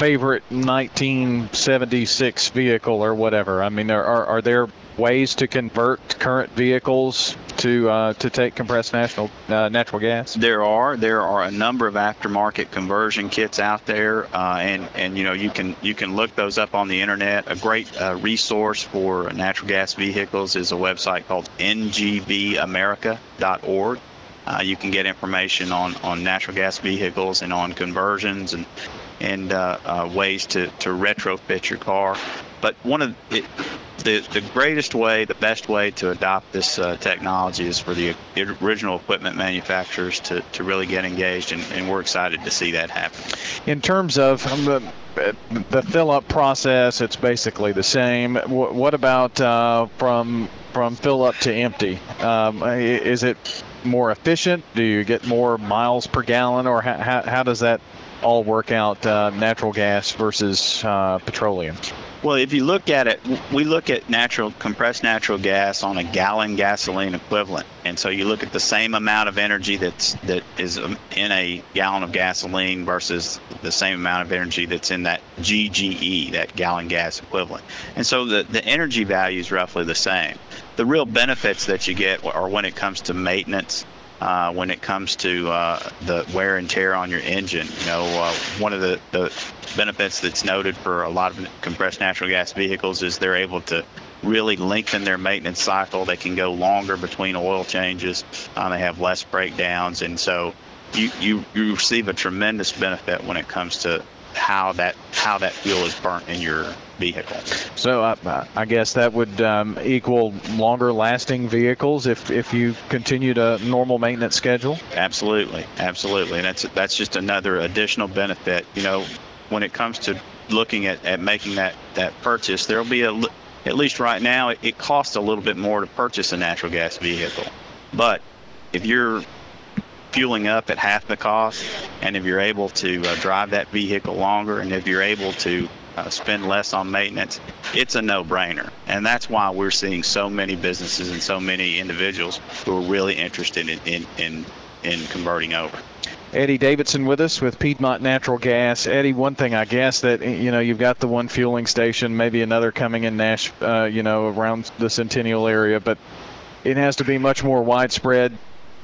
C: favorite nineteen seventy-six vehicle or whatever? I mean, are are, are there ways to convert current vehicles to uh, to take compressed natural uh, natural gas?
K: There are there are a number of aftermarket conversion kits out there, uh, and and you know you can you can look those up on the internet. A great uh, resource for natural gas vehicles is a website called N G V America dot org. Uh, you can get information on, on natural gas vehicles and on conversions and and uh, uh, ways to, to retrofit your car. But one of it, the the greatest way, the best way to adopt this uh, technology is for the original equipment manufacturers to, to really get engaged, and, and we're excited to see that happen.
C: In terms of um, the, the fill-up process, it's basically the same. W- what about uh, from from fill-up to empty? Um, is it more efficient? Do you get more miles per gallon, or how, how, how does that all work out, uh, natural gas versus uh, petroleum?
K: Well, if you look at it, we look at natural compressed natural gas on a gallon gasoline equivalent, and so you look at the same amount of energy that's that is in a gallon of gasoline versus the same amount of energy that's in that G G E, that gallon gas equivalent, and so the the energy value is roughly the same. The real benefits that you get are when it comes to maintenance, uh, when it comes to uh, the wear and tear on your engine. You know, uh, one of the, the benefits that's noted for a lot of compressed natural gas vehicles is they're able to really lengthen their maintenance cycle. They can go longer between oil changes. Uh, they have less breakdowns, and so you, you you receive a tremendous benefit when it comes to how that how that fuel is burnt in your vehicle.
C: So uh, I guess that would um, equal longer lasting vehicles if, if you continue to normal maintenance schedule?
K: Absolutely, absolutely. And that's that's just another additional benefit. You know, when it comes to looking at, at making that, that purchase, there'll be a, at least right now, it, it costs a little bit more to purchase a natural gas vehicle. But if you're fueling up at half the cost, and if you're able to uh, drive that vehicle longer, and if you're able to uh, spend less on maintenance, it's a no-brainer. And that's why we're seeing so many businesses and so many individuals who are really interested in in, in, in converting over.
C: Eddie Davidson with us with Piedmont Natural Gas. Eddie, one thing I guess that, you know, you've got the one fueling station, maybe another coming in Nash, uh, you know, around the Centennial area, but it has to be much more widespread.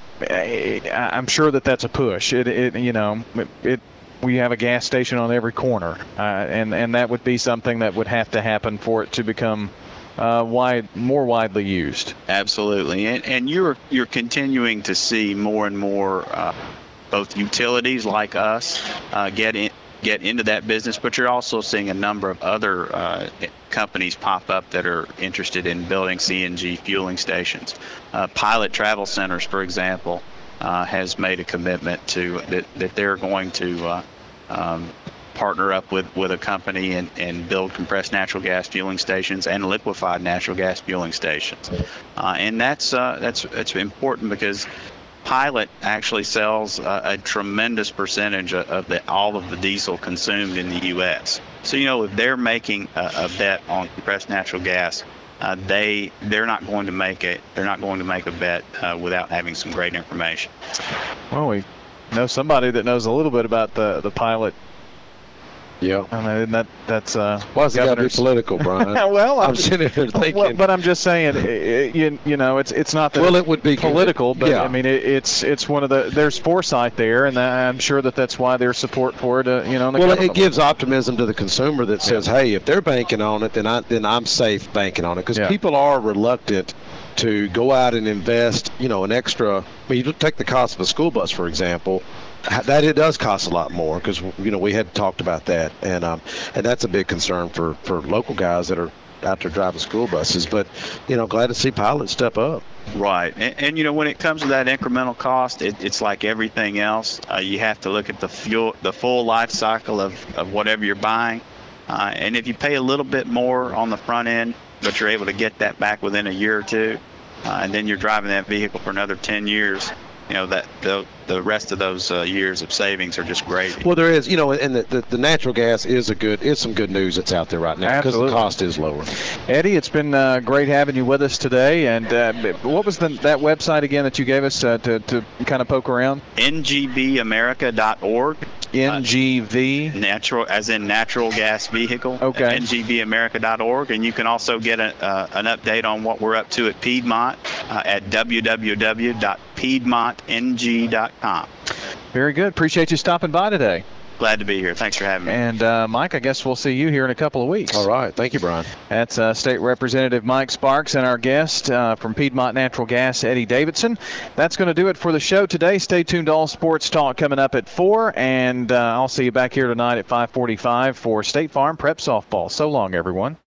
C: I'm sure that that's a push. It, it you know, it, it we have a gas station on every corner, uh, and and that would be something that would have to happen for it to become uh, wide, more widely used.
K: Absolutely, and and you're you're continuing to see more and more uh, both utilities like us uh, get in. get into that business, but you're also seeing a number of other uh, companies pop up that are interested in building C N G fueling stations. Uh, Pilot Travel Centers, for example, uh, has made a commitment to that, that they're going to uh, um, partner up with, with a company and, and build compressed natural gas fueling stations and liquefied natural gas fueling stations. Uh, and that's uh, that's that's important because Pilot actually sells uh, a tremendous percentage of, of the, all of the diesel consumed in the U S. So, you know, if they're making a, a bet on compressed natural gas, uh, they they're not going to make it. They're not going to make a bet uh, without having some great information.
C: Well, we know somebody that knows a little bit about the the Pilot.
D: Yeah,
C: I mean that that's uh.
D: Why is it got to be political, Brian?
C: well, I'm,
D: I'm sitting here thinking.
C: Well, but I'm just saying, it, it, you, you know, it's it's not that
D: well,
C: it
D: would be
C: political, but
D: yeah.
C: I mean, it, it's it's one of the there's foresight there, and I'm sure that that's why there's support for it. Uh, you know, in the
D: well,
C: government.
D: It gives optimism to the consumer that says, yeah. hey, if they're banking on it, then I then I'm safe banking on it, because yeah. people are reluctant to go out and invest, you know, an extra. I mean, you take the cost of a school bus, for example. That it does cost a lot more because, you know, we had talked about that, and um, and that's a big concern for, for local guys that are out there driving school buses. But, you know, glad to see Pilot step up.
K: Right, and, and you know, when it comes to that incremental cost, it, it's like everything else. Uh, you have to look at the fuel, the full life cycle of, of whatever you're buying, uh, and if you pay a little bit more on the front end, but you're able to get that back within a year or two, uh, and then you're driving that vehicle for another ten years. You know, that the the rest of those uh, years of savings are just great.
D: Well, there is, you know, and the, the, the natural gas is a good, is some good news that's out there right now because the cost is lower.
C: Eddie, it's been uh, great having you with us today. And uh, what was the, that website again that you gave us uh, to, to kind of poke around?
K: N G V America dot org.
C: N G V?
K: Uh, natural, as in natural gas vehicle.
C: Okay.
K: N G V America dot org. And you can also get a, uh, an update on what we're up to at Piedmont uh, at w w w dot piedmont n g dot com.
C: Very good. Appreciate you stopping by today.
K: Glad to be here. Thanks for having me.
C: And, uh, Mike, I guess we'll see you here in a couple of weeks.
D: All right. Thank you, Brian.
C: That's uh, State Representative Mike Sparks and our guest uh, from Piedmont Natural Gas, Eddie Davidson. That's going to do it for the show today. Stay tuned to All Sports Talk coming up at four, and uh, I'll see you back here tonight at five forty-five for State Farm Prep Softball. So long, everyone.